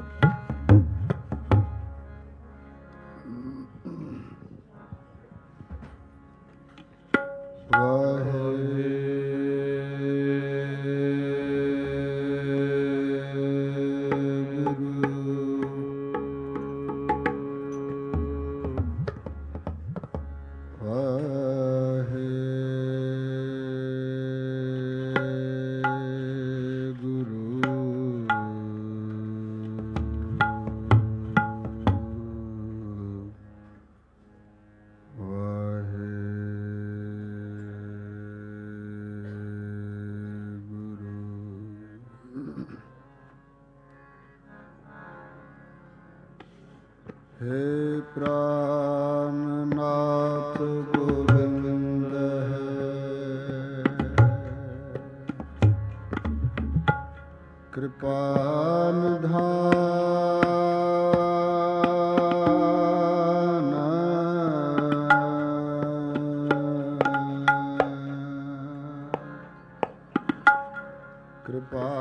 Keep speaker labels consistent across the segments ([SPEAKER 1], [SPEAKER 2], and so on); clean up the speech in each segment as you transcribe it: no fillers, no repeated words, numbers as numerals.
[SPEAKER 1] हे प्राणनाथ गोविंद कृपा निधान कृपा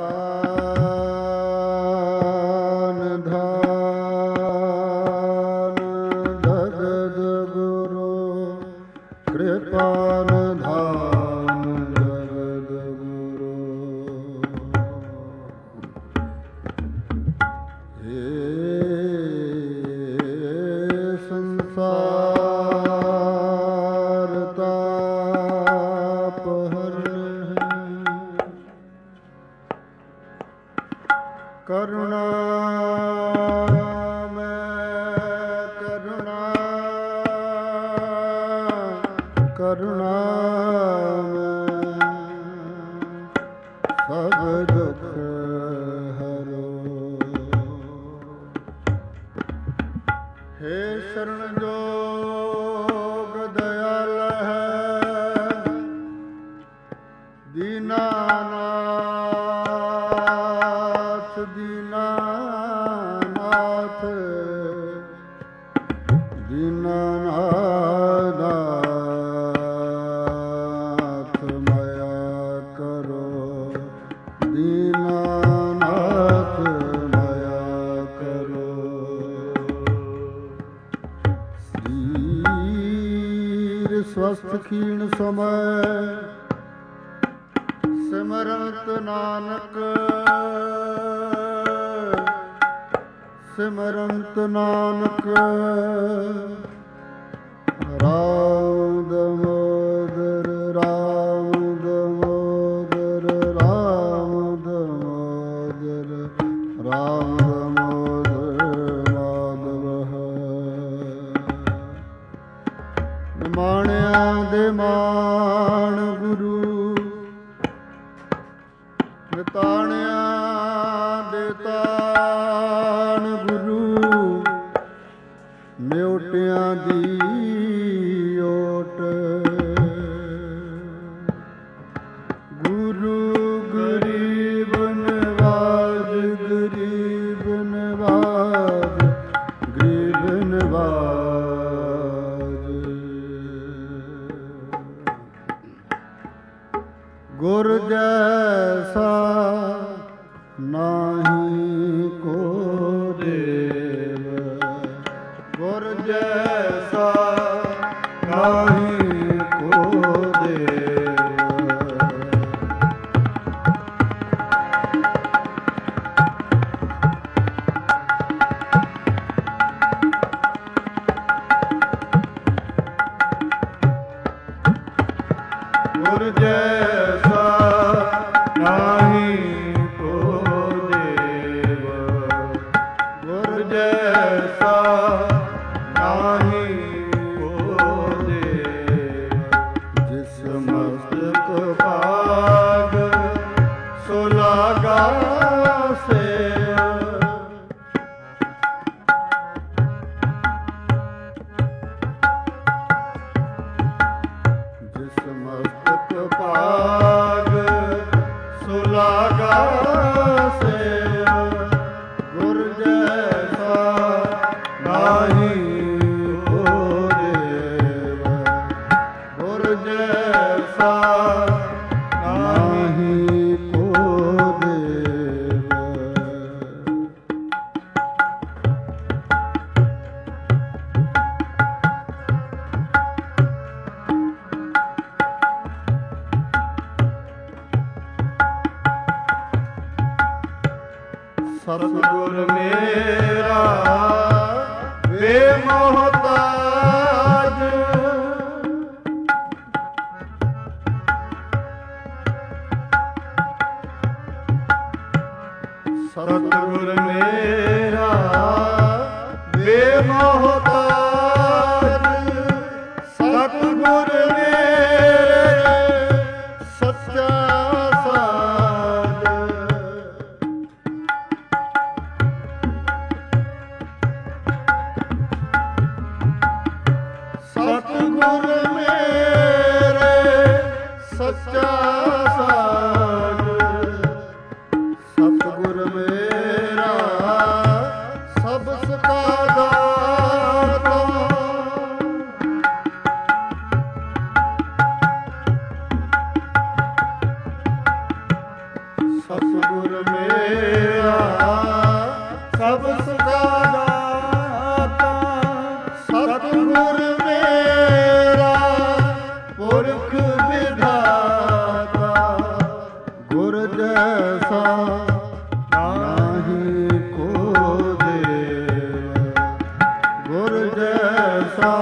[SPEAKER 1] ਖੀਣ ਸਮੈ ਸਿਮਰਤ ਨਾਨਕ ਸਿਮਰਤ ਨਾਨਕ ਰਾਮ ਦਮੋਦਰ ਰਾਮ ਦਮੋਦਰ ਰਾਮ ਦਮੋਦਰ ਰਾਮ ਦਮੋਦਰ ਮਾਧਵ ਮਾਣਿਆਂ ਦੇ ਮਾਣ ਗੁਰੂ ਨਿਤਾਣਿਆਂ ਦੇ ਤਾਣ ਗੁਰੂ ਮਿਉਟਿਆਂ ਦੀ ਓਟ ਗੁਰੂ ਗਰੀਬ ਨਵਾਜ ਗਰੀਬ ਨਵਾਜ ਗਰੀਬ ਨਵਾਜ ਗੁਰ ਜੈਸਾ ਨਾਹੀ ਕੋ ਦੇਵ ਗੁਰ ਜੈਸਾ ਨਾਹੀ ਕੋ ਦੇਵ ਗੁਰ ਜੈਸਾ ਨਾਹੀ ਕੋ ਦੇਵ ਗੁਰ ਜੈਸਾ ਨਾਹੀ ਕੋ ਦੇਵ ਜਿਸ ਮਸਤਕ ਭਾਗ ਸੋ ਲਾਗਾ ਸੇਵ ਜਿਸ ਮਸਤਕ ਭਾਗ ਸੋ ਲਾਗਾ ਸੇਵ ਗੁਰ ਜੈਸਾ ਨਾਹੀ ਕੋ ਦੇਵ ਗੁਰ ਜੈਸਾ ਨਾਹੀ ਕੋ ਦੇਵ ਸਤਿਗੁਰ ਮੇਰਾ ਬੇਮੋਹਤਾਜ, ਸਤਿਗੁਰ ਮੇਰਾ ਬੇਮੋਹਤਾਜ, ਸਤਿਗੁਰ ਮੇਰੇ ਸੱਚਾ ਸਾਜ, ਸਤਿਗੁਰ ਮੇਰੇ ਸੱਚਾ ਸਾਜ, ਸਤਿਗੁਰ ਮੇਰਾ ਸਭ ਸੁਖਾ ਦਾਤਾ, ਸਤਿਗੁਰ ਮੇਰਾ ਸਭ ਸੁਖਾ ਦਾਤਾ, ਸਤਿਗੁਰ ਮੇਰਾ ਪੁਰਖ ਵਿਧਾਤਾ, ਗੁਰ ਜੈਸਾ ਨਾਹੀ ਕੋ ਦੇਵ, ਗੁਰ ਜੈਸਾ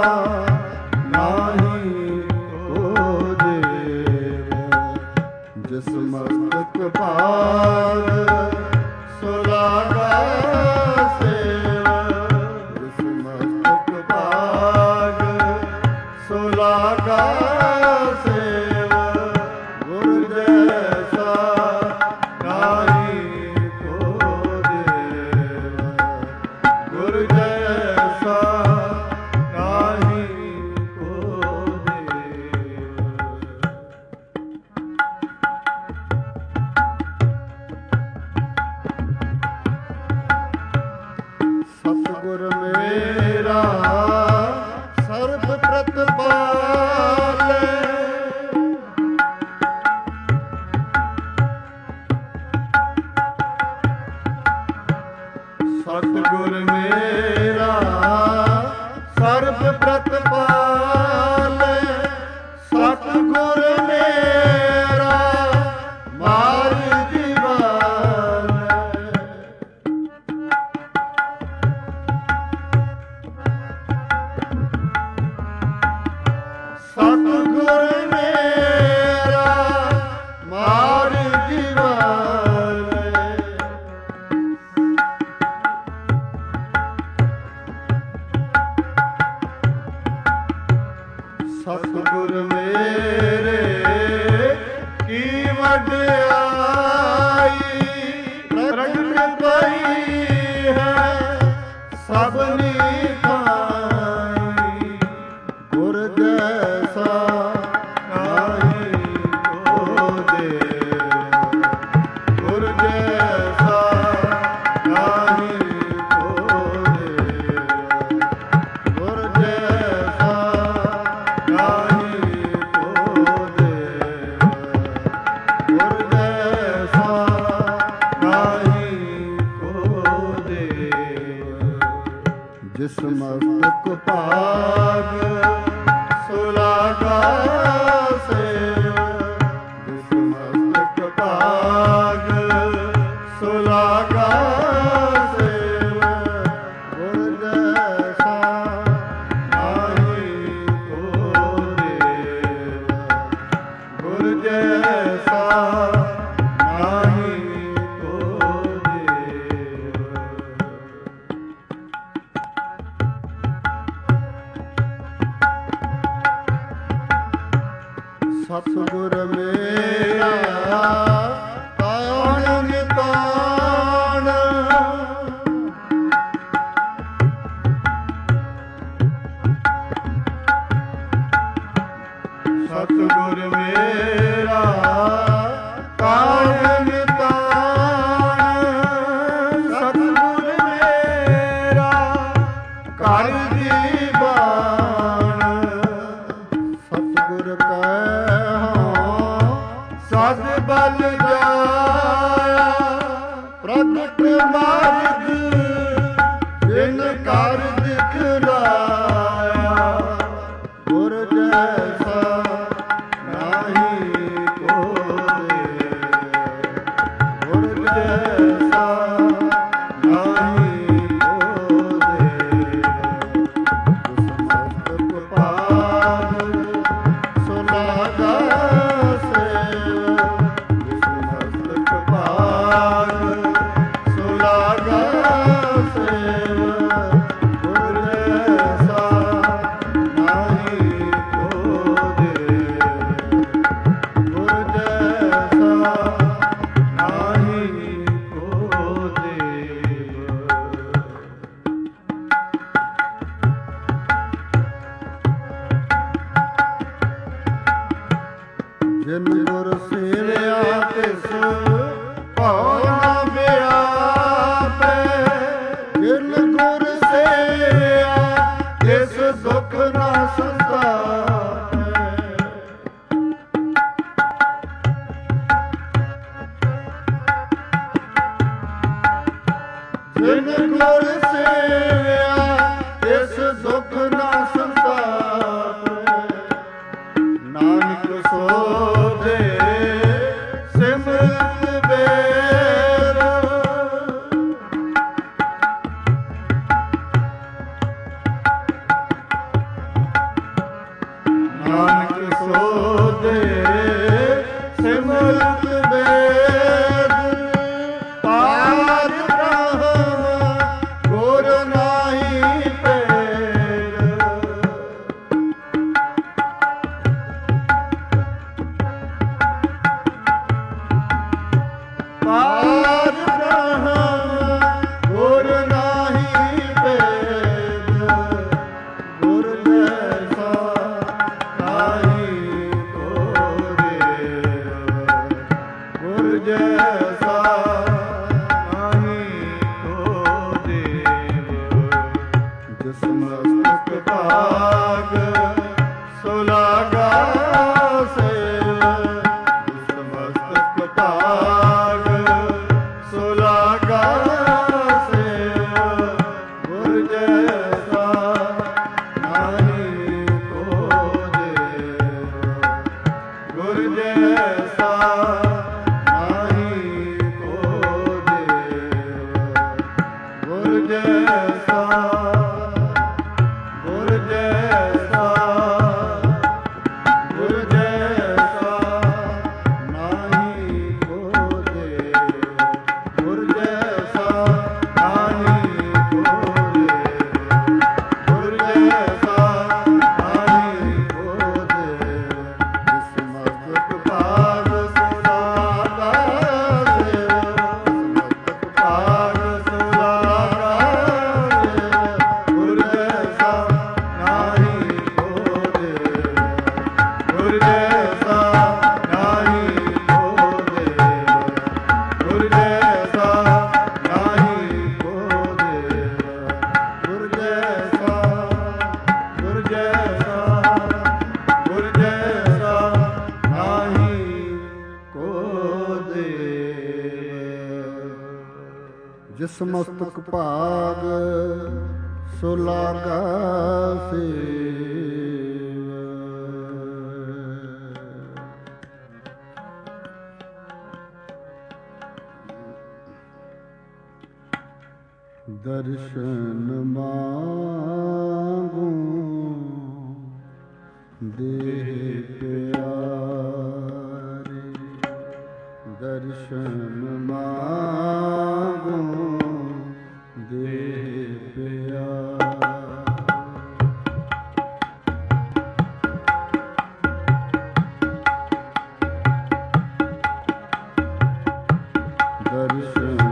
[SPEAKER 1] ਨਾਹੀ ਕੋ ਦੇਵ, ਜਿਸ ਮਸਤਕ ਭਾਗ ਸੁਲਾਗਾ ਸੇਵ, ਜਿਸ ਮਸਤਕ ਭਾਗ ਸੁਲਾਗਾ ਸੇਵ, ਗੁਰ ਜੈਸਾ ਨਾਹੀ ਕੋ ਦੇਵ, ਗੁਰ ਜੈਸਾ ਨਾਹੀ ਕੋ ਦੇਵ। ਸਤਿਗੁਰ ਮੇਰਾ ਸਰਬ ਪ੍ਰਤਪਾਲੈ, ਸਤਿਗੁਰ ਮੇਰਾ ਸਰਬ ਪ੍ਰਤਪਾਲੈ, ਸਤਿਗੁਰ ਮੇਰਾ ਮਾਰ ਜੀਵਾਲੈ, ਸਤਿਗੁਰ ਮੇਰਾ ਮਾਰ ਜੀਵਾਲੈ, ਸਤਿਗੁਰ ਮੇਰੇ ਕੀ ਵਡਿਆਈ, ਪ੍ਰਗਟ ਪਈ ਹੈ ਸਭਨੀ ਥਾਈ, ਗੁਰ ਜੈਸਾ ਨਾਹੀ ਕੋ ਦੇਵ, ਗੁਰ ਜੈਸਾ ਨਾਹੀ ਕੋ ਦੇਵ, ਗੁਰ ਜੈਸਾ ਨਾਹੀ ਕੋ ਦੇਵ, ਗੁਰ ਜੈਸਾ ਨਾਹੀ ਕੋ ਦੇਵ, ਜਿਸ ਮਸਤਕ ਭਾਗ ਸੁਲਾਗਾ ਸੇਵ, ਜਿਸ ਮਸਤਕ ਭਾਗ ਸੁਲਾਗਾ ਸੇਵ, ਗੁਰ ਜੈਸਾ ਨਾਹੀ ਕੋ ਦੇਵ, ਗੁਰ ਜੈਸਾ ਨਾਹੀ ਕੋ ਦੇਵ। ਸਤਿਗੁਰ ਮੇਰਾ ਤਾਣ ਨਿਤਾਣ, ਸਤਿਗੁਰ ਮੇਰਾ ਤਾਣ ਨਿਤਾਣ, ਸਤਿਗੁਰ ਮੇਰਾ ਘਰ ਦੀਵਾਨ, ਸਤਿਗੁਰ ਕੈ ਸਦ ਬਲ ਜਾਇਆ, ਪ੍ਰਗਟ ਮਾਰਗ ਜਿਨ ਕਰ ਦਿਖਲਾਇਆ, ਗੁਰ ਜੈਸਾ ਨਾਹੀ ਕੋ ਦੇਵ, ਗੁਰ ਜੈਸਾ ਜਿਨ ਗੁਰ ਸੇਵਿਆ ਤਿਸ ਭਉ ਨ ਵਿਆਪੈ। ਜਿਨ ਗੁਰ ਸੇਵਿਆ ਤਿਸ ਦੁਖ ਨ ਸੰਤਾਪੈ। ਜਿਨ ਗੁਰ ਸੇਵਿਆ ਤਿਸ ਦੁਖ ਨ ਸੰਤਾਪੈ। ਨਾਨਕ ਸੋਧੇ ਸਿਮਰਤ ਵੇਦ। ਨਾਨਕ ਸੋਧੇ ਸਿਮਰਤ ਵੇਦ। ਪਾਰ ਬ੍ਰਹਮ ਗੁਰ ਨਾਹੀ ਭੇਦ। ਪਾਰ ਬ੍ਰਹਮ ਗੁਰ ਨਾਹੀ ਭੇਦ। ਗੁਰ ਜੈਸਾ ਨਾਹੀ ਕੋ ਦੇਵ। ਗੁਰ ਜੈਸਾ ਨਾਹੀ ਕੋ ਦੇਵ। ਜਿਸ ਮਸਤਕ ਭਾਗ ਸੋ ਲਾਗਾ ਸੇਵ। ਜਿਸ ਮਸਤਕ ਭਾਗ ਸੋ ਲਾਗਾ ਸੇਵ। ਗੁਰ ਜੈਸਾ ਨਾਹੀ ਕੋ ਦੇਵ। ਗੁਰ ਜੈਸਾ ਨਾਹੀ ਕੋ ਦੇਵ। ਗੁਰ ਜੈਸਾ ਗੁਰ ਜੈਸਾ ਗੁਰ ਜੈਸਾ ਨਾਹੀ ਕੋ ਦੇਵ। ਗੁਰ ਜੈਸਾ ਨਾਹੀ ਕੋ ਦੇਵ। ਗੁਰ ਜੈਸਾ ਨਾਹੀ ਕੋ ਦੇਵ। ਜਿਸ ਮਸਤਕ ਭਾਗ ਸੋ ਲਾਗਾ ਸੇਵ। ਮਸਤਕ ਭਾਗ ਸੋ ਲਾਗਾ ਸੇਵ। ਗੁਰ ਜੈਸਾ ਨਾਹੀ ਕੋ ਦੇਵ। ਗੁਰ ਜੈਸਾ ਨਾਹੀ ਕੋ ਦੇਵ। ਗੁਰ ਜੈਸਾ ਨਾਹੀ ਕੋ ਦੇਵ। ਗੁਰ ਜੈਸਾ ਗੁਰ ਜੈਸਾ ਗੁਰ ਜੈਸਾ ਨਾਹੀ ਕੋ ਦੇਵ। ਜਿਸ ਮਸਤਕ ਭਾਗ ਸੋ ਲਾਗਾ ਸੇਵ। ਦਰਸ਼ਨ ਮਾਂਗੂ ਦੇਹ ਪਿਆਰੇ। ਦਰਸ਼ਨ ਮਾਂਗੂ ਦੇਹ ਪਿਆਰੇ। ਦਰਸ਼ਨ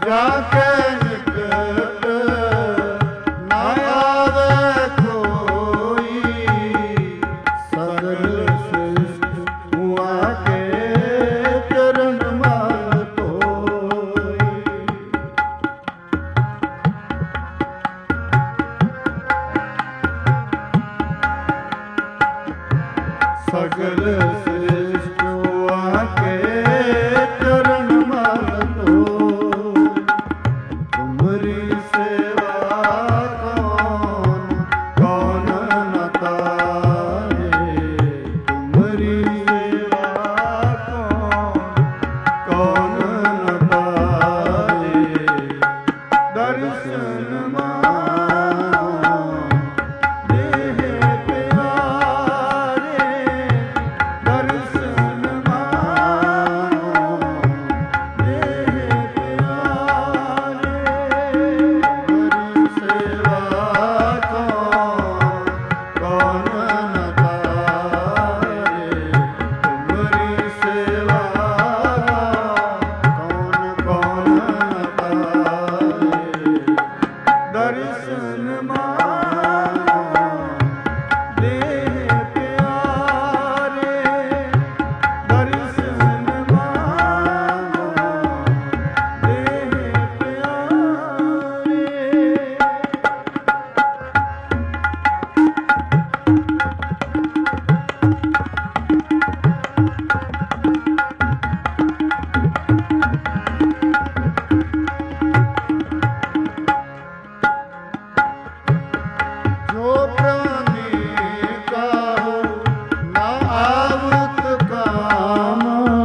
[SPEAKER 1] ਜਾ ਕੇ ਨਿਕਟ ਨਾ ਆਵੇ ਕੋਈ, ਸਗਲ ਸ੍ਰਿਸ਼ਟ ਹੁਆ ਕੇ ਚਰਨ ਮਲ ਧੋਈ। ਸਗਲ ਸ੍ਰਿਸ਼ਟ ਹੁਆ ਕੇ ਚਰਨ ਮਲ ਧੋਈ। ਤੁਮਰੀ ਸੇਵਾ ਕੌਣ ਕੌਣ ਨ ਤਾਰੇ, ਤੁਮਰੀ ਸੇਵਾ ਕੌਣ ਨ ਤਾਰੇ। ਦਰਸ਼ਨ ਮਾਨੋ ਦੇਹ ਪਿਆਰੇ, ਦਰਸ਼ਨ ਮਾਨੋ ਦੇਹ ਪਿਆਰੇ। ਤੁਮਰੀ ਸੇਵਾ ਕੌਣ ਨ ਤਾਰੇ, ਤੁਮਰੀ ਸੇਵਾ ਕੌਣ ਨ ਤਾਰੇ। ਦਰਸ਼ਨ ਮਾਨੋ ਦੇਹ ਪਿਆਰੇ, ਦਰਸ਼ਨ ਮਾਨੋ ਦੇਹ ਪਿਆਰੇ। ਜੋ ਪ੍ਰਾਨੀ ਕਾਹੂ ਨਾ ਆਵਤ ਕਾਮ,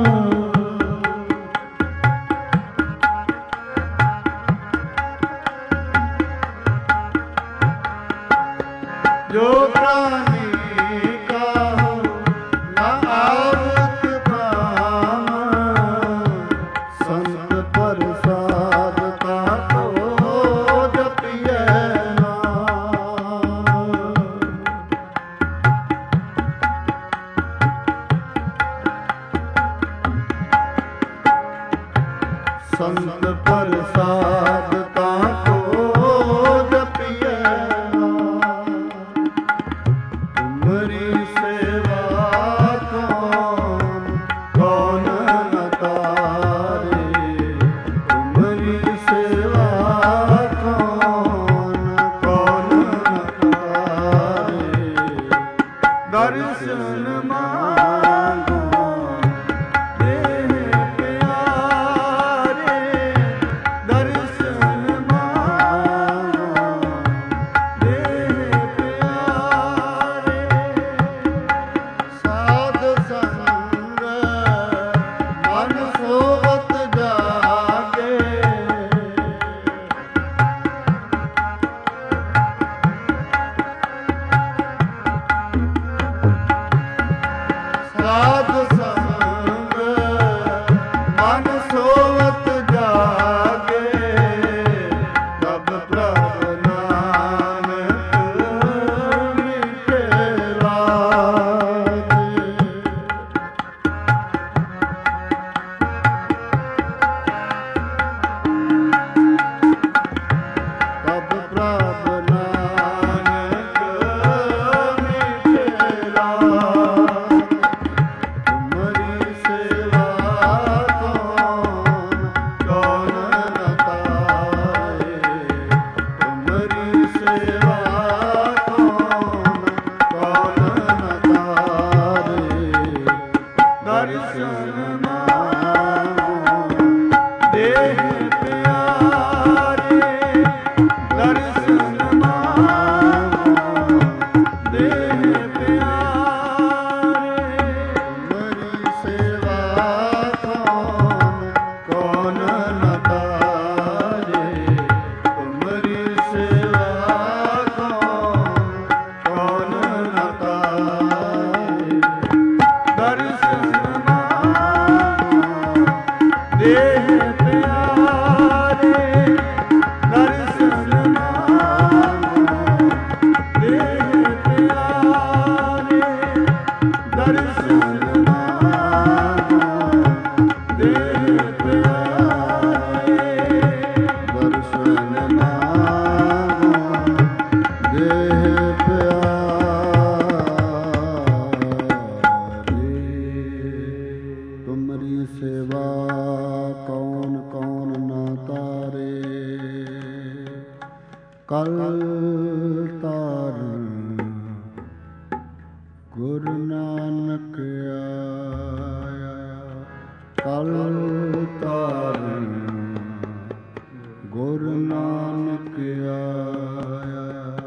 [SPEAKER 1] ਜੋ ਪ੍ਰਾਨੀ ਕਾਹੂ ਨਾ ਆਵਤ ਕਾਮ, ਸੰਤ ਪ੍ਰਸਾਦ ਤਾਕੋ ਜਪੀਐ ਨਾਮ। ਸੰਤ ਪ੍ਰਸਾਦ ਤਾਕੋ ਜਪੀਐ ਨਾਮ। ਤੁਮਰੀ ਸੇਵਾ ਕੌਣ ਨ ਤਾਰੇ, ਤੁਮਰੀ ਸੇਵਾ ਕੌਣ ਨ ਤਾਰੇ। ਦਰਸ਼ਨ ਮਾਨੋ ਦੇਹ ਪਿਆਰੇ, ਦਰਸ਼ਨ ਮਾਨੋ ਦੇਹ ਪਿਆਰੇ। ਸਾਧ ਸੰਗ ਮਨ ਸੋਵਤ ਜਾਗੇ, ਸਾਧ ਸੰਗ ਮਨ ਸੋਵਤ ਜਾਗੇ, ਤਬ ਪ੍ਰਭ ਨਾਨਕ ਮਿਟੇ ਲਾਗੇ। ਤਬ ਪ੍ਰਭ ਨਾਨਕ ਮਿਟੇ ਲਾਗੇ। ਤੁਮਰੀ ਸੇਵਾ ਕੌਣ ਨ ਤਾਰੇ, ਤੁਮਰੀ ਸੇਵਾ ਕੌਣ ਨ ਤਾਰੇ। ਦਰਸ਼ਨ ਮਾਨੋ ਦੇਹ ਪਿਆਰੇ, ਦਰਸ਼ਨ ਮਾਨੋ ਦੇਹ ਪਿਆਰੇ। ਤੁਮਰੀ ਸੇਵਾ ਕੌਣ ਨ ਤਾਰੇ, ਤੁਮਰੀ ਸੇਵਾ ਕੌਣ ਨ ਤਾਰੇ। ਦਰਸ਼ਨ ਮਾਨੋ ਦੇਹ ਪਿਆਰੇ, ਦਰਸ਼ਨ ਮਾਨੋ ਦੇਹ ਪਿਆਰੇ। ਦਰਸ਼ਨ ਮਾਨੋ ਦੇਹ ਪਿਆਰੇ। ਕਲ ਤਾਰਨ ਗੁਰੂ ਨਾਨਕ ਆਇਆ, ਕਲ ਤਾਰਨ ਗੁਰੂ ਨਾਨਕ ਆਇਆ।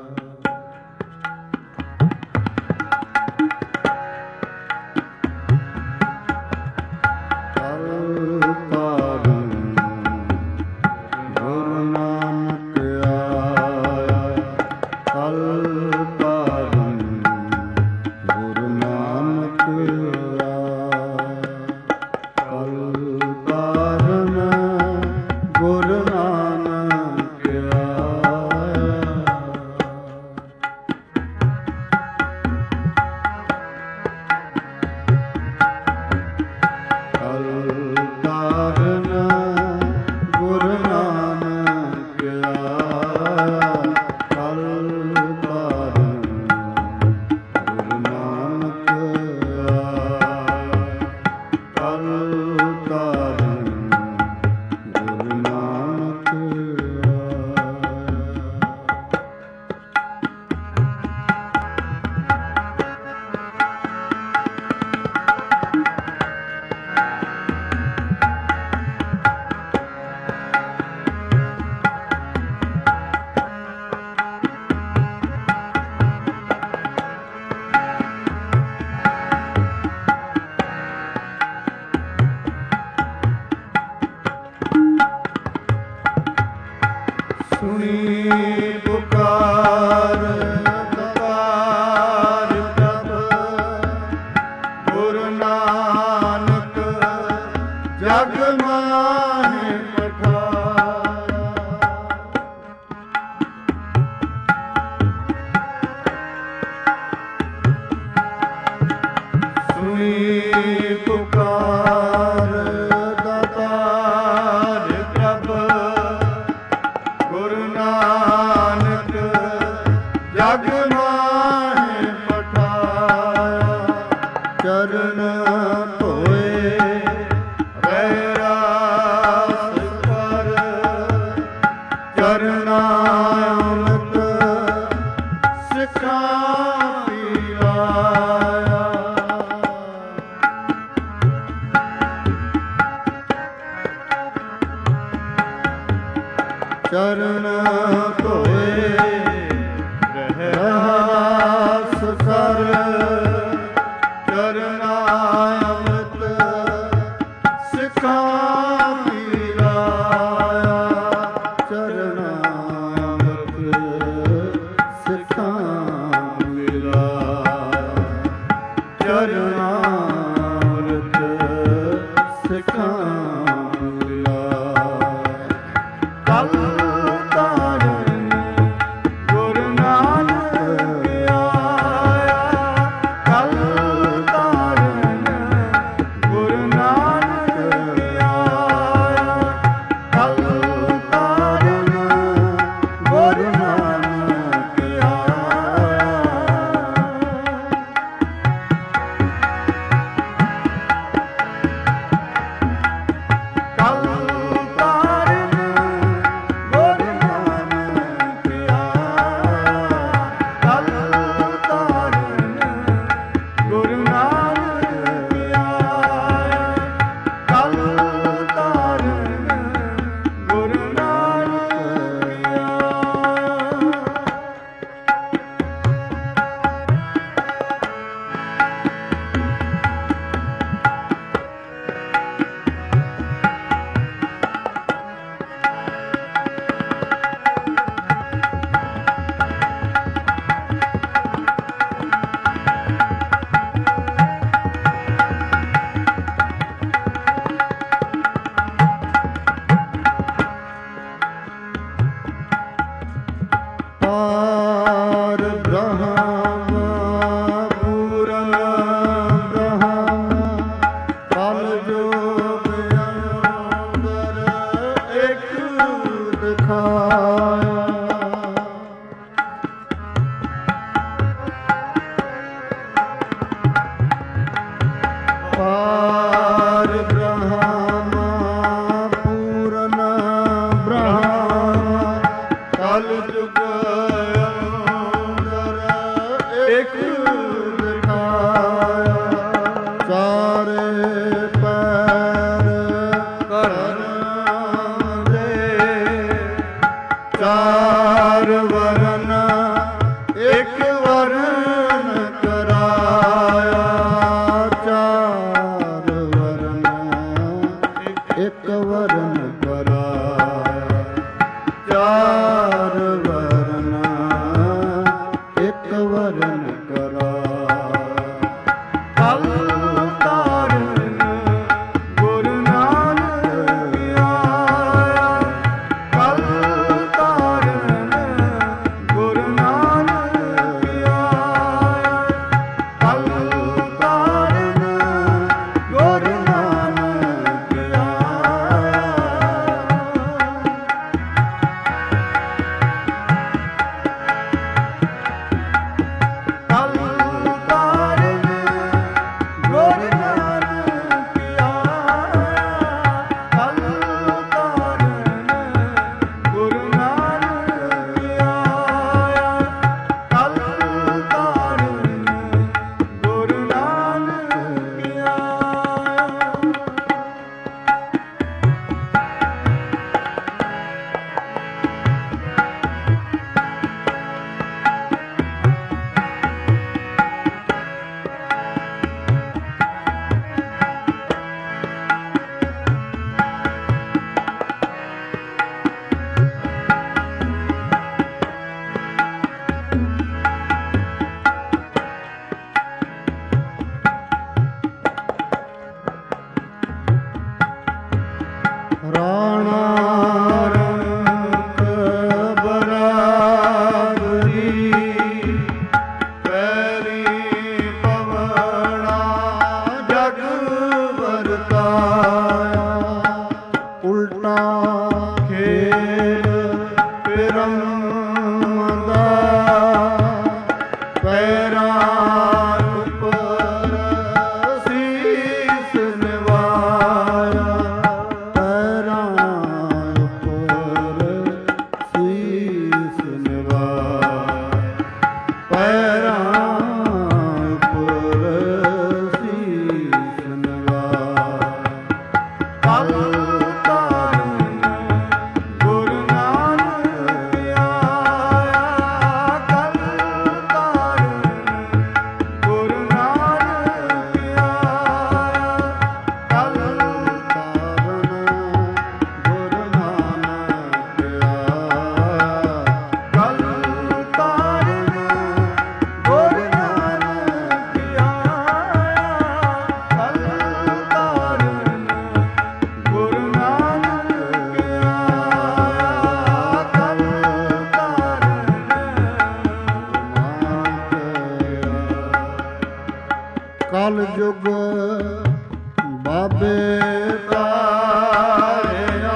[SPEAKER 1] ਚਰਨ ਧੋਏ ਰਹਿਰਾਸ ਕਰ, ਚਰਨਾ ਅੰਮ੍ਰਿਤ ਸਿੱਖਾਂ ਪੀਲਾਇਆ, ਚਰਨਾ ਅੰਮ੍ਰਿਤ ਸਿੱਖਾਂ ਪੀਲਾਇਆ, ਚਰਨਾ ਅੰਮ੍ਰਿਤ ਸਿੱਖਾਂ ਕਲ ਜੁਗ ਵਰਨ ਕਰਾਇਆ, ਚਾਰ ਵਰਨ ਇੱਕ ਵਰਨ ਕਰਾਇਆ। ਕਲ ਤਾਰਨ ਗੁਰੂ ਨਾਨਕ ਆਇਆ, ਕਲ ਤਾਰਨ ਗੁਰੂ ਨਾਨਕ ਆਇਆ, ਕਲ ਤਾਰਨ ਗੁਰੂ ਨਾਨਕ ਆਇਆ। ਕਲ ਤਾਰਨ ਗੁਰੂ ਨਾਨਕ ਆਇਆ, ਕਲ ਤਾਰਨ ਗੁਰੂ ਨਾਨਕ ਆਇਆ, ਕਲ ਤਾਰਨ ਗੁਰੂ ਨਾਨਕ ਆਇਆ। ਰਾਣਾ ਰੰਕ ਬਰਾਬਰੀ, ਪੈਰੀ ਪਵਣਾ ਜਗ ਵਰਤਾਇਆ, ਉਲਟਾ ਖੇਲ ਪਿਰਮ ਦਾ, ਪੈਰਾਂ ਉੱਪਰ ਸੀਸ ਨਿਵਾਇਆ, ਪੈਰਾਂ ਉੱਪਰ ਸੀਸ ਨਿਵਾਇਆ, ਪੈਰਾਂ ਉੱਪਰ ਸੀਸ ਨਿਵਾਇਆ। ਕਲ ਤਾਰਨ ਗੁਰੂ ਨਾਨਕ ਆਇਆ, ਕਲ ਤਾਰਨ ਗੁਰੂ ਨਾਨਕ ਆਇਆ, ਕਲ ਤਾਰਨ ਗੁਰੂ ਨਾਨਕ ਆਇਆ, ਕਲ ਤਾਰਨ ਗੁਰੂ ਨਾਨਕ ਆਇਆ, ਕਲ ਤਾਰਨ ਗੁਰੂ ਨਾਨਕ ਆਇਆ, ਕਲ ਤਾਰਨ। ਕਲ ਯੁਗ ਬਾਬੇ ਤਾਰਿਆ,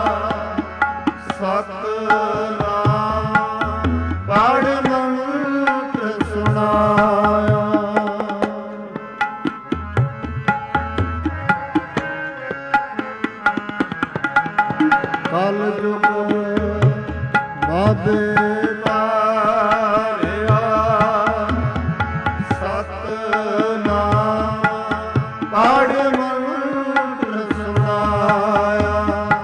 [SPEAKER 1] ਸਤਿਨਾਮ ਪੜ੍ਹ ਮੰਤਰ ਸੁਣਾਇਆ, ਕਲ ਯੁਗ ਬਾਬੇ ਤਾਰਿਆ, ਸਤਿਨਾਮ ਪੜ੍ਹ ਮੰਤਰ ਸੁਣਾਇਆ,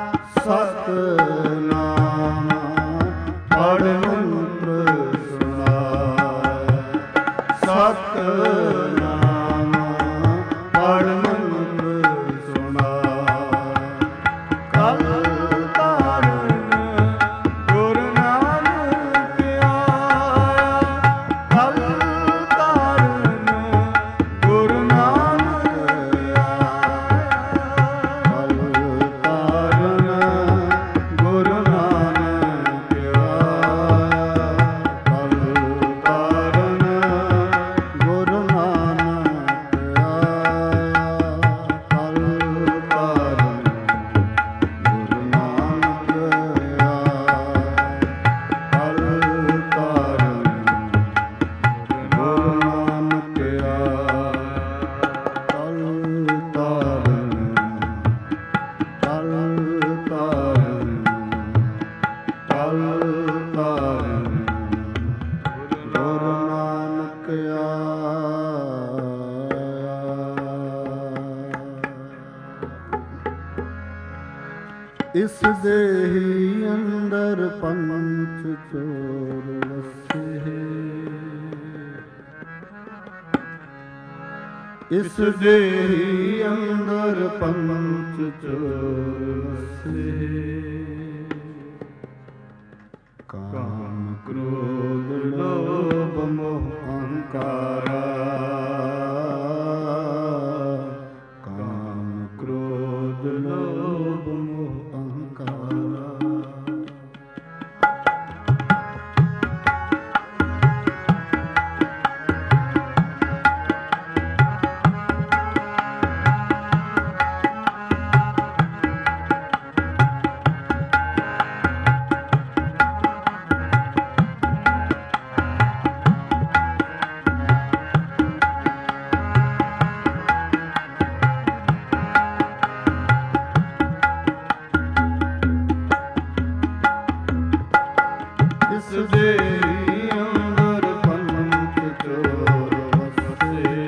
[SPEAKER 1] ਸਤਿਨਾਮ ਪੜ੍ਹ ਮੰਤਰ ਸੁਣਾਇਆ, ਸਤਿਨਾਮ ਪੜ੍ਹ ਮੰਤਰ ਸੁਣਾਇਆ। ਕਲ ਤਾਰਨ ਗੁਰੂ ਨਾਨਕ ਆਇਆ, ਕਲ ਤਾਰਨ ਗੁਰੂ ਨਾਨਕ ਆਇਆ, ਕਲ ਤਾਰਨ ਗੁਰੂ ਨਾਨਕ ਆਇਆ, ਕਲ ਤਾਰਨ ਗੁਰੂ ਨਾਨਕ ਆਇਆ, ਕਲ ਤਾਰਨ ਗੁਰੂ ਨਾਨਕ ਇਸ ਦੇਹੀ ਅੰਦਰ ਪੰਚ ਚੋਰ ਵਸੇ, ਇਸ ਦੇਹੀ ਅੰਦਰ ਪੰਚ ਚੋਰ ਵਸੇ। ਲੋਭ ਮੋਹ ਅਹੰਕਾਰਾ। ਇਸ ਦੇਹੀ ਅੰਦਰ ਪੰਚ ਚੋਰ ਵਸੇ।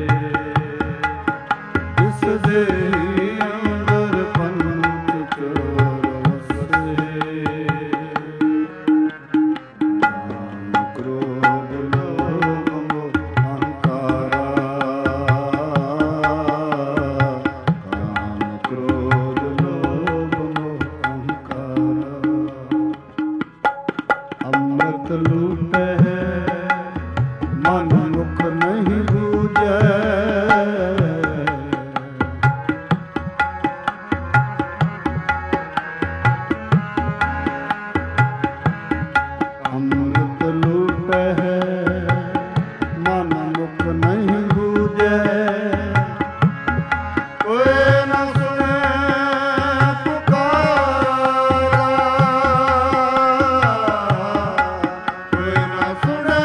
[SPEAKER 1] ਇਸ ਦੇਹੀ ਅੰਦਰ ਪੰਚ ਚੋਰ ਵਸੇ। ਕਾਮ ਕ੍ਰੋਧ ਲੋਭ ਮੋਹ ਅਹੰਕਾਰਾ। ਕਾਮ ਕ੍ਰੋਧ ਲੋਭ ਮੋਹ ਅਹੰਕਾਰਾ। ਅੰਮ੍ਰਿਤ ਲੂਟੈ ਮਨ ਮੁਖ ਨਹੀਂ ਬੂਝੈ। ਅੰਮ੍ਰਿਤ ਲੂਟੈ ਮਨ ਮੁਖ ਨਹੀਂ ਬੂਝੈ। ਕੋਈ ਨਾ ਸੁਣੈ ਪੁਕਾਰਾ। ਕੋਈ ਨਾ ਸੁਣੈ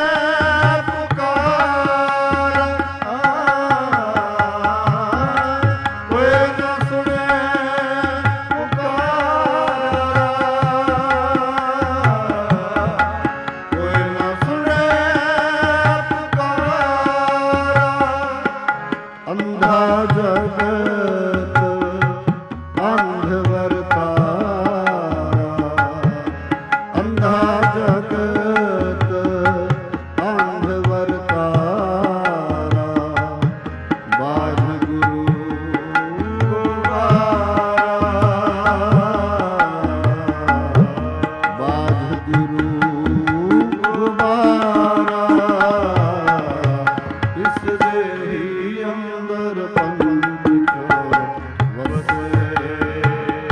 [SPEAKER 1] ਪੁਕਾਰਾ। ਕੋਈ ਨਾ ਸੁਣੈ ਪੁਕਾਰਾ। ਕੋਈ ਨਾ ਸੁਣੈ ਪੁਕਾਰਾ। ਅੰਧਾ ਜਗਤ ਅੰਧ ਵਰਤਾਰਾ। ਅੰਧਾ ਜਗਤ ਅੰਧ ਵਰਤਾਰਾ। ਵਾਹਿਗੁਰੂ ਗੋਬਾਰਾ। ਵਾਹਿਗੁਰੂ ਗੋਬਾਰਾ। ਇਸ ਦੇਹੀ ਅੰਦਰ ਪੰਚ ਚੋਰ ਵਸੇ।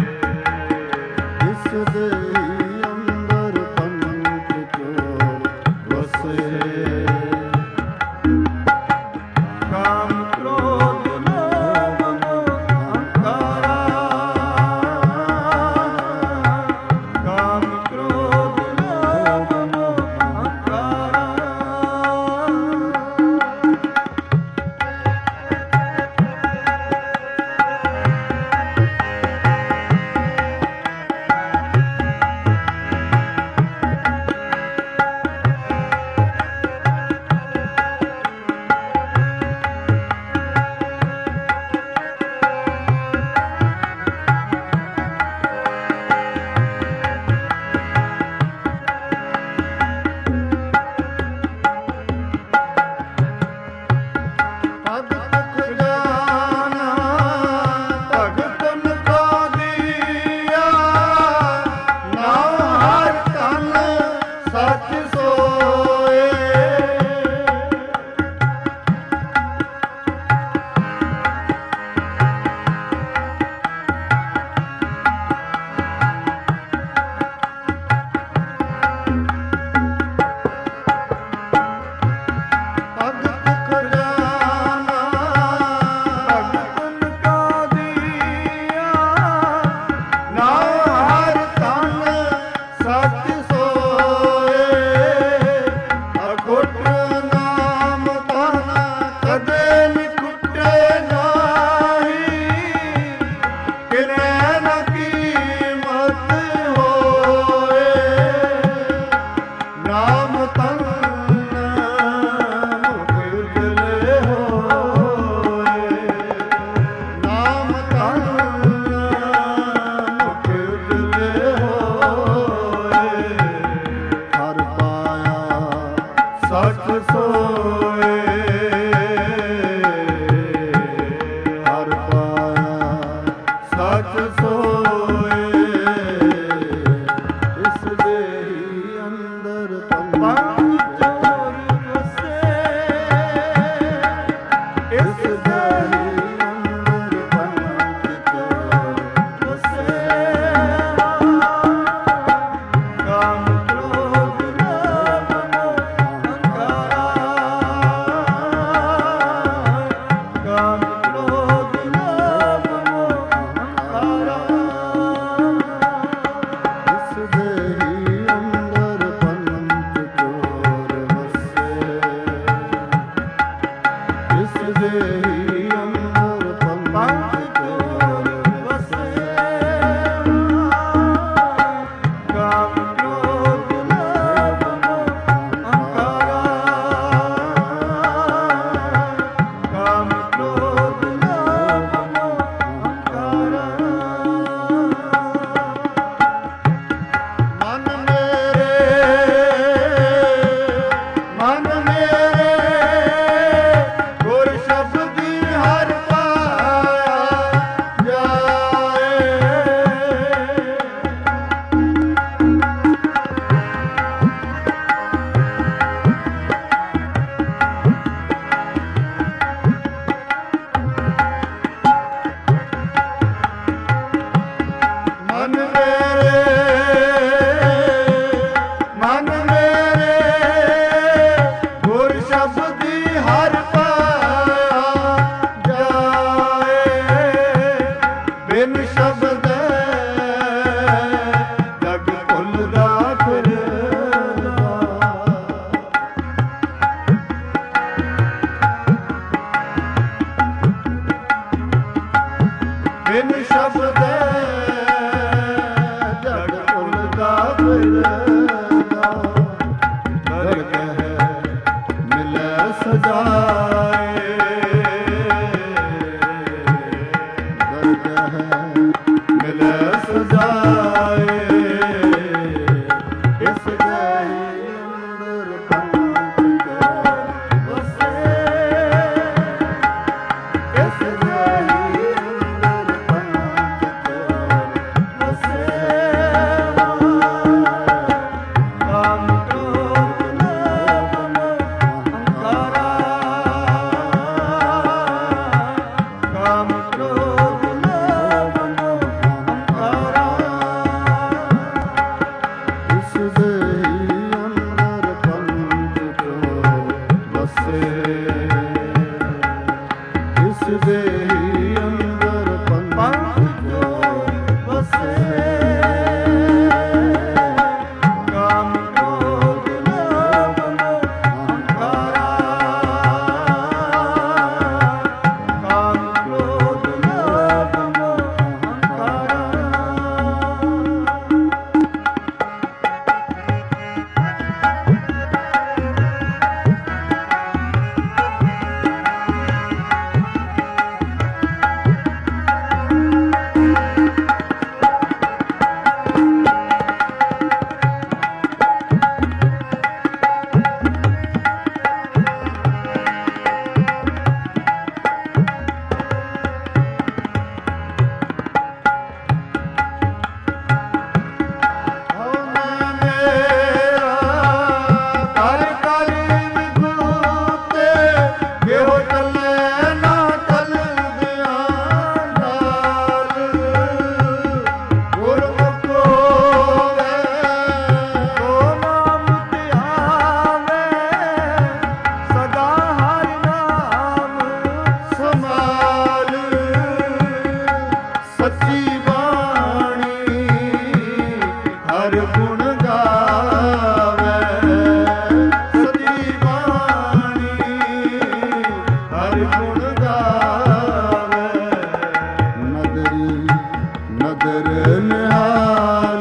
[SPEAKER 1] ਨਿਹਾਲ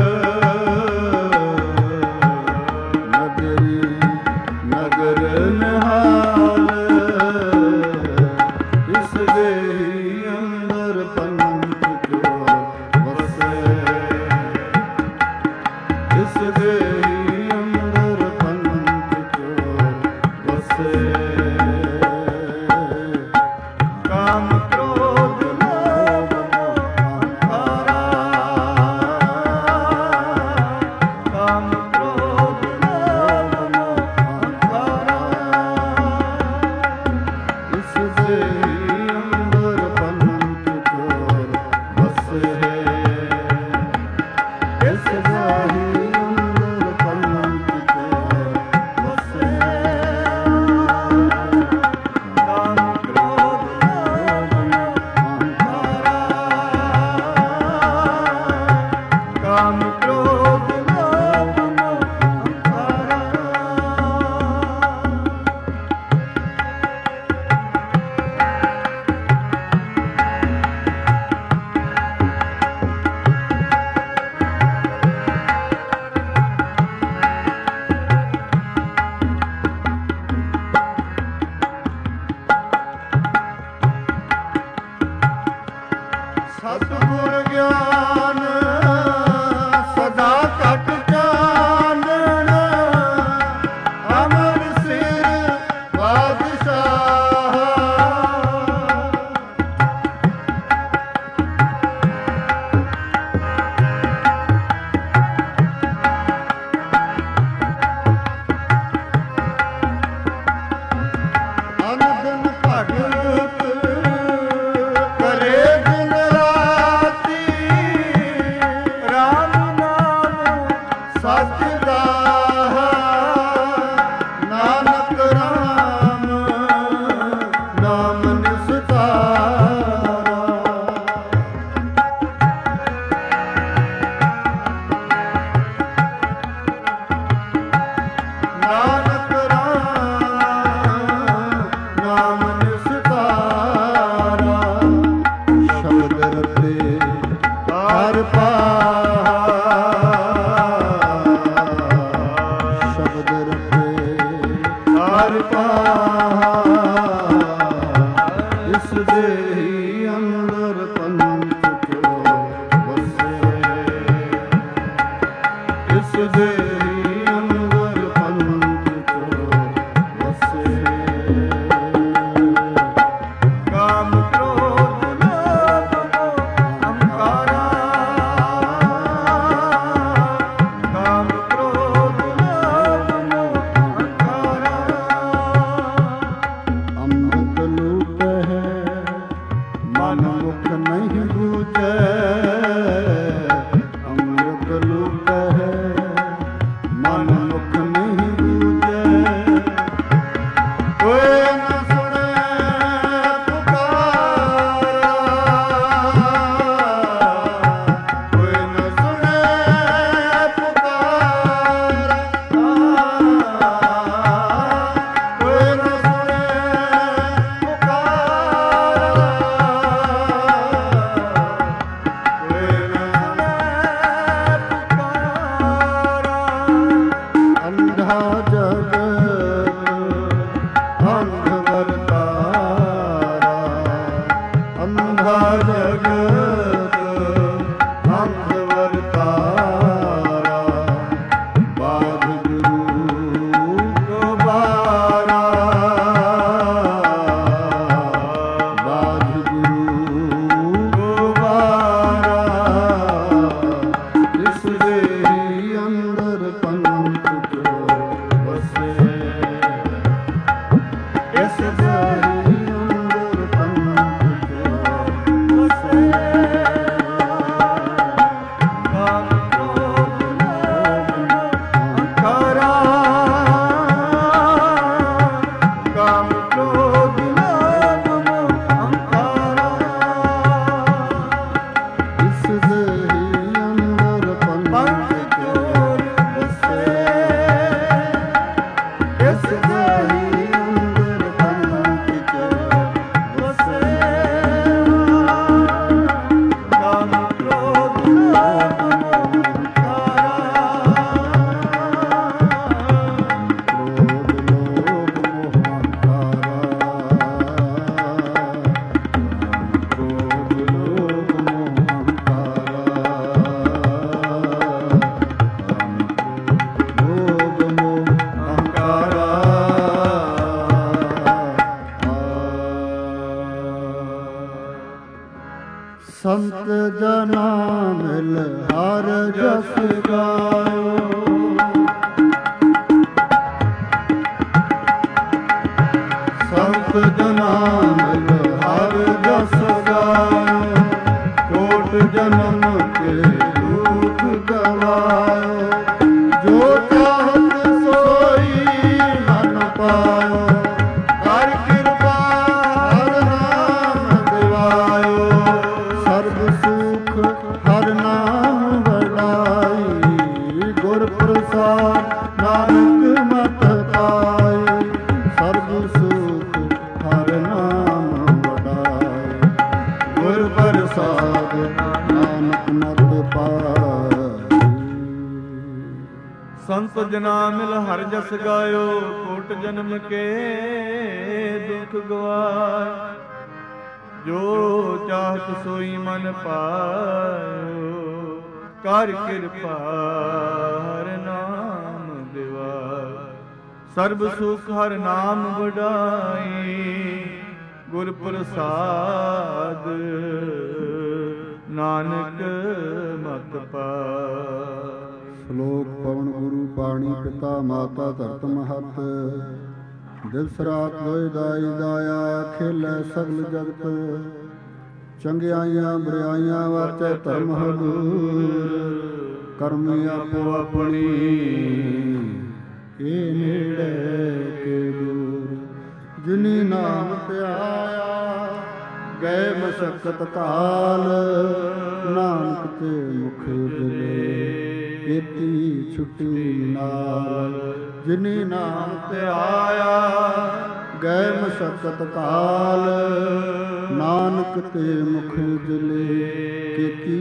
[SPEAKER 1] ਨਗਰੀ ਨਗਰ ਨਿਹਾਲ ਇਸ ਦੇ ਅੰਦਰ ਪੰਥ ਚੋਰ ਵਸੇ ਇਸ ਦੇ ਅੰਦਰ ਪੰਥ ਚੋਰ ਵਸੇ ਕਾਮ ਕ੍ਰੋਧ ਲੋਭ ਮੋਹ ਕਾਮ ਕ੍ਰੋਧ ਲੋਭ ਮੋਹ ਇਸ ਦੇ ਅੰਦਰ ਪੰਥ ਚੋਰ ਵਸੇ ਇਸ ਦੇ ਅੰਦਰ ਪੰਥ ਚੋਰ ਵਸੇ ਕਾਮ ਕ੍ਰੋਧ ਲੋਭ ਕਾਮ ਕ੍ਰੋਧ ਲੋਭ ਮੋਹ ਸਤਿਗੁਰ ਗਿਆਨ ਸਦਾ ਘਟ ਚਾਨਣ ਅਮਰ ਸਿਰ ਬਾਦਸ਼ਾਹ ਅਨੰਦਨ ਭਗਤ ਕਰੇ ਦਿਨ ਰਾਤੀ ਰਾਮ ਨਾਮ ਸਚ ਗਾਹਾ ਨਾਨਕ ਰਾਮ ਨਾਮ ਨਿਸਤਾਰਾ ਨਾਨਕ ਨਾਮ ਨਿਸਤਾਰਾ ਸ਼ਬਦ ਰਤੇ ਹਰ ਪਾਹਾ ਸ਼ਬਦ ਰਤੇ ਹਰ ਪਾਹਾ ਇਸ ਦੇ ਹੀ ਅੰਦਰ ਪੰਥ ਚੋਰ ਵਸੇ ਇਸ ਦੇ ਹੀ ਅੰਦਰ ਪੰਥ ਚੋਰ ਵਸੇ ਕਾਮ ਕ੍ਰੋਧ ਲੋਭ ਮੋਹ ਅਹੰਕਾਰਾ ਕਾਮ ਕ੍ਰੋਧ ਲੋਭ ਮੋਹ ਅਹੰਕਾਰਾ ਅੰਮ੍ਰਿਤ ਲੂਟੈ ਮਨ ਮੁਖ ਨਹੀਂ ਬੂਝੈ ਅੰਮ੍ਰਿਤ ਲੂਟੈ ਮਨ ਮੁਖ ਨਹੀਂ ਬੂਝੈ ਕੋਈ ਨ ਸੁਣੇ ਪੁਕਾਰਾ ਕੋਈ ਨ ਸੁਣੇ ਪੁਕਾਰਾ ਕੋਈ ਨ ਸੁਣੇ ਪੁਕਾਰਾ ਕੋਈ ਨ ਸੁਣੇ ਪੁਕਾਰਾ ਅੰਧਾ ਜਗਤ ਅੰਧ ਵਰਤਾਰਾ ਅੰਧਾ ਜਗਤ ਅੰਧ ਵਰਤਾਰਾ ਬਾਧ ਗੁਰੂ ਗੋਬਾਰਾ ਬਾਧ ਗੁਰੂ ਗੋਬਾਰਾ ਇਸ ਦੇ ਹੀ ਅੰਦਰ ਪੰਥ ਚੋਰ ਵਸੇ ਇਸ ਦੇ ਹੀ ਅੰਦਰ ਪੰਥ ਚੋਰ ਵਸੇ ਹਰ ਜਸ ਗਾਇਓ। ਸੰਤ ਜਨਾਂ ਮਿਲ ਹਰ ਜਸ ਗਾਇਓ। ਕੋਟ ਜਨਮ ਕੇ ਦੁਖ ਗਵਾਇਓ। ਜੋ ਚਾਹਤ ਸੋਈ ਮਨ ਪਾਇਓ। ਕਰ ਕਿਰਪਾ ਹਰ ਨਾਮ ਦਿਵਾਇਓ। ਸਰਬ ਸੁਖ ਹਰ ਨਾਮ ਵਡਾਈ। ਗੁਰ ਪ੍ਰਸਾਦ ਨਾਨਕ ਮਤ ਪਾਈ। ਸਰਬ ਸੁਖ ਹਰ ਨਾਮ ਵਡਾਈ। ਗੁਰ ਪ੍ਰਸਾਦ ਨਾਨਕ ਮਤ ਪਾਈ।
[SPEAKER 2] ਸੰਤ ਜਨਾ ਮਿਲ ਹਰ ਜਸ ਗਾਇਓ। ਕੋਟ ਜਨਮ ਕੇ ਦੁਖ ਗਵਾਇ। ਜੋ ਚਾਹਤ ਸੋਈ ਮਨ ਪਾਇਓ। ਕਰ ਕਿਰਪਾ ਹਰ ਨਾਮ ਦਿਵਾਇ। ਸਰਬ ਸੁਖ ਹਰ ਨਾਮ ਵਡਾਈ। ਗੁਰ ਪ੍ਰਸਾਦ ਨਾਨਕ ਮਤ ਪਾਇ।
[SPEAKER 1] ਸ਼ਲੋਕ ਪਵਨ ਗੁਰੂ ਬਾਣੀ ਪਿਤਾ ਮਾਤਾ ਧਰਤ ਮਹਤ। ਦਿਵਸ ਰਾਤ ਦੋਇ ਦਾਈ ਦਾਇਆ। ਖੇਲੇ ਸਗਲ ਜਗਤ। ਚੰਗਿਆਈਆਂ ਬੁਰਾਈਆਂ ਵਾਚੈ ਧਰਮ ਹਦੂਰ। ਕਰਮੀ ਆਪੋ ਆਪਣੀ ਇਹ ਨੇੜੇ ਕੇ ਦੂਰ। ਜਿਨੀ ਨਾਮ ਧਿਆਇਆ ਗਏ ਮਸਕਤ ਕਾਲ। ਨਾਨਕ ਤੇ ਮੁਖ ਉਜਲੇ ਕੀਤੀ ਛੁੱਟੀ ਨਾਲ। ਜਿਨੀ ਨਾਮ ਧਿਆਇਆ ਗਏ ਮਸਕਤ ਕਾਲ। ਨਾਨਕ ਤੇ ਮੁਖ ਉਜਲੇ ਕੀਤੀ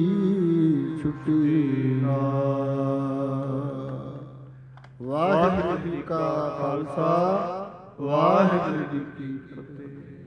[SPEAKER 1] ਛੁੱਟੀ ਨਾਲ। ਵਾਹਿਗੁਰੂ ਜੀ ਕਾ ਖਾਲਸਾ ਵਾਹਿਗੁਰੂ ਜੀ ਕੀ ਫਤਿਹ।